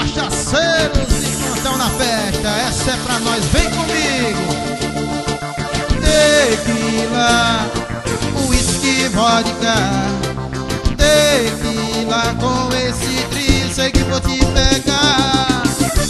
Cachaceiros de plantão na festa, essa é pra nós, vem comigo. Tequila, uísque, vodka, tequila, com esse trio sei que vou te pegar.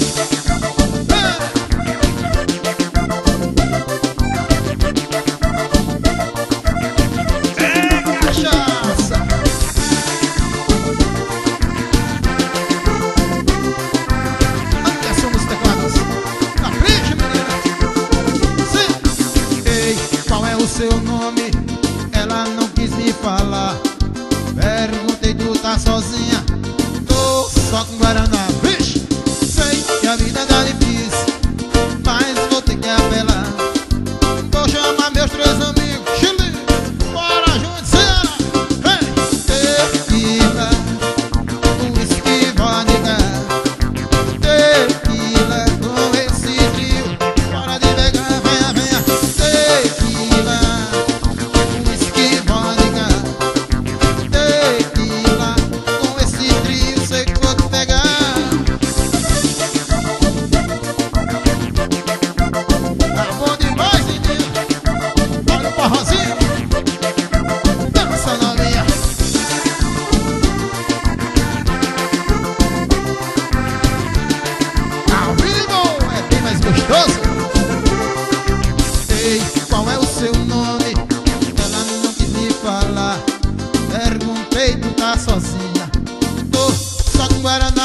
Seu nome, ela não quis me falar. Perguntei, tu tá sozinha? Tô só com Guaraná. Vixe, sei que a vida tá difícil, mas vou ter que apelar. Vou chamar meus três amigos, Chile, bora junto, cena. Tequila, uísque, vodka, tequila, com esse trio, bora de pegar, venha, venha. Tequila, ei, qual é o seu nome? Ela não quis me falar. Perguntei, tu tá sozinha? Tô só com Guaraná.